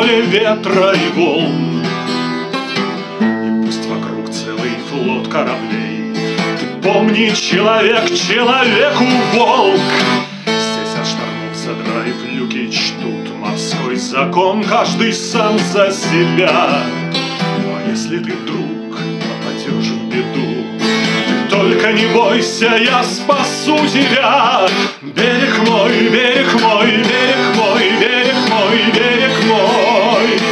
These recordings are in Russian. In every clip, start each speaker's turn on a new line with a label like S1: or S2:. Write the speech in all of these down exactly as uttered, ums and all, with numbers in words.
S1: море ветра и волн. И пусть вокруг целый флот кораблей, ты помни, человек человеку волк. Здесь от штормов задрайв люки чтут морской закон, каждый сам за себя. Но если ты вдруг попадешь в беду, ты только не бойся, я спасу тебя. Берег мой, берег мой, берег мой, берег мой, берег мой.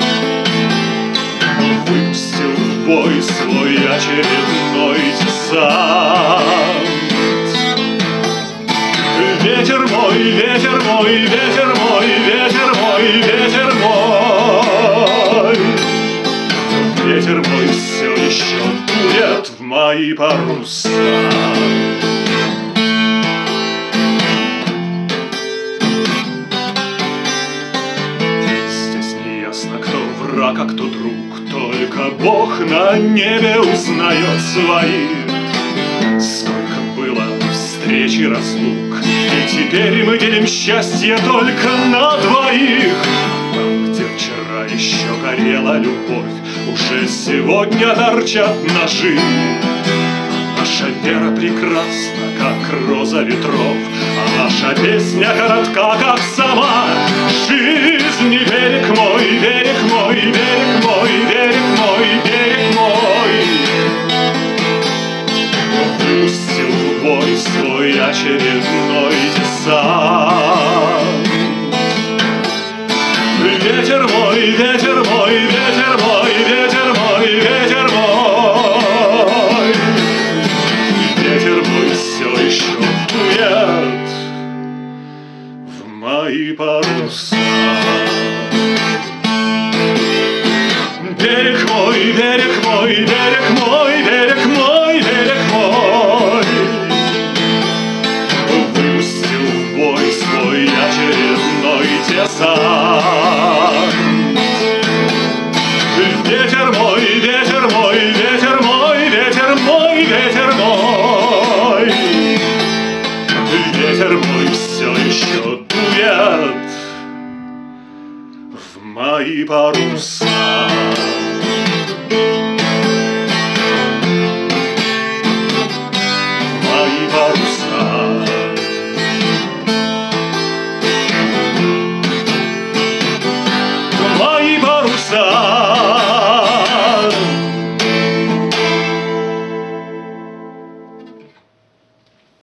S1: Выпустил в бой свой очередной десант. Ветер мой, ветер мой, ветер мой, ветер мой, ветер мой. Ветер мой все еще дует в мои паруса. Здесь не ясно, кто враг, а кто друг, только Бог на небе узнает своих. Сколько было встреч и разлук, и теперь мы делим счастье только на двоих. Там, где вчера еще горела любовь, уже сегодня торчат ножи. Наша вера прекрасна, как роза ветров, а наша песня коротка, как сама жизнь. Берег мой, берег мой, берег мой, берег мой, берег мой. Выпустил в бой свой очередной десант. Ветер мой, ветер мой, ветер мой, ветер мой, ветер мой. Ветер мой все еще дует в мои паруса. Берег мой, берег мой, берег мой, берег мой, берег мой. Выпустил в бой свой очередной десант. Ветер мой, ветер мой, ветер мой, ветер мой, ветер мой. Ветер мой все еще дует в мои паруса.